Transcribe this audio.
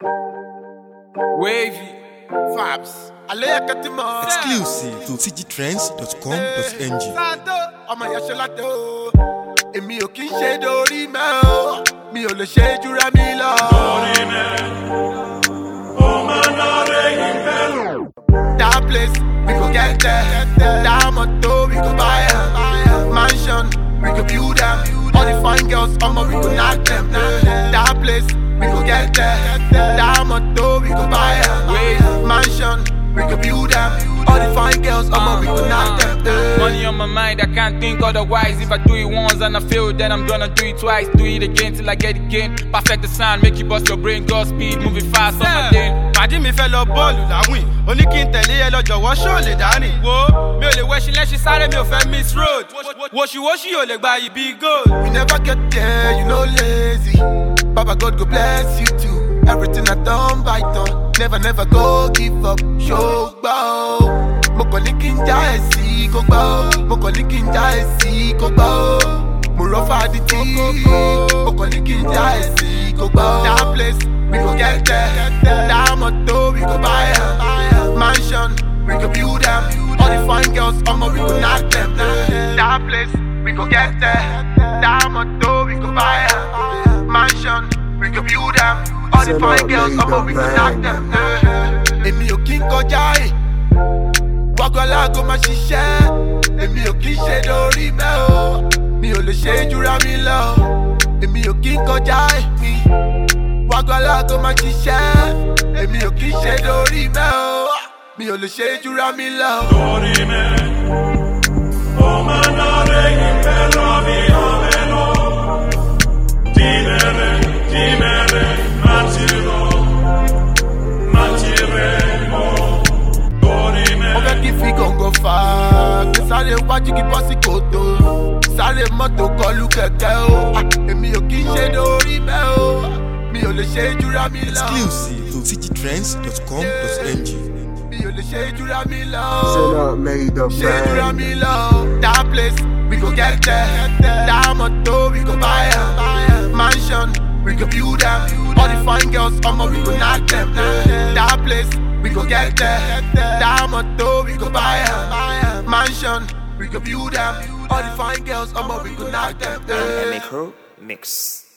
Wavy, Fabs, Exclusive to tgtrends.com.ng. Ọmọ yẹn ṣe láti o, èmi ò kí ń ṣe dórí mẹ́ o, mi ò lè ṣe jura mi lọ. Dórí mẹ́, ó máa ná rẹ̀yìn pẹ̀lú. That place, we go get there. That motor, we go buy her. Mansion, we go build them. All the fine girls, we go knock them. That place, we go get there. That motor, we go buy her. Mansion, we go build them. All the fine girls, we go knock them. Money on my mind, I can't think otherwise. If I do it once and I fail, then I'm gonna do it twice. Do it again till I get it again. Perfect the sound, make you bust your brain. God speed, moving fast on my lane. Pàdí mi fẹ́ lọ bọ́ọ̀lù láwìn, ó ní kí n tẹ̀lé ẹ lọ jọ̀wọ́ ṣó lè dárìn. Wo mi ò lè wẹṣin lẹ́ṣin sáré mi ò fẹ́ miss road. Wòṣìwòṣì ò lè gba ibi gold. We never get there, you know lazy. Baba God go bless you too. Everything I done by done. Never go give up. Show bow. Mo kàn ní kí n já ẹ̀ sí kó gbà ó. Mo kàn ní kí n já ẹ̀ sí kó gbà ó. Mo rọ́ fàdí tí. Mo kàn ní kí n já ẹ̀ sí kó gbà ó. That place, we go get there. That motor, we go buy her. Mansion, we go build them. All the fine girls, we go knock them. That place, we go get there. That motor, we go buy her. Mansion, we go build them. All the fine girls, we go knock them. Èmi ò kí ń kọjá ẹ̀, wàgọ́lágò máa ṣiṣẹ́. Èmi ò kí ń ṣe lórí mẹ́ o, mi ò lè ṣe jura mi lọ. Èmi ò kí ń kọjá ẹ̀ mi, wàgọ́lágò máa ṣiṣẹ́. Èmi ò kí ń ṣe lórí mẹ́ o, mi ò lè ṣe jura mi lọ. Dórí mẹ́, ó máa ná rẹ̀yìn pẹ̀lú mi ọ̀mẹ́lọ. Dìmẹ̀rẹ̀, máa ti rọ̀, máa ti rẹ̀ mọ́. Dórí mẹ́. Mo fẹ́ kí fi gàngàn fà á, kí sáré wájú kí bọ́ sí kòtò. Sáré mọ́tò kọlu kẹ̀kẹ́ o, èmi ò kí ń ṣe lórí mẹ́ o, mi ò lè ṣe jura mi lọ. Exclusive to tgtrends.com.ng. Mi ò lè ṣe jura mi lọ. Made up Ṣe jura mi lọ. That place, we go get there. That motor, we go buy her. Mansion, we go build them. All the fine girls, we go knock them. That place, we go get there. That motor, we go buy her. Mansion, we go build them. All the fine girls, we go knock them. Micro Mix.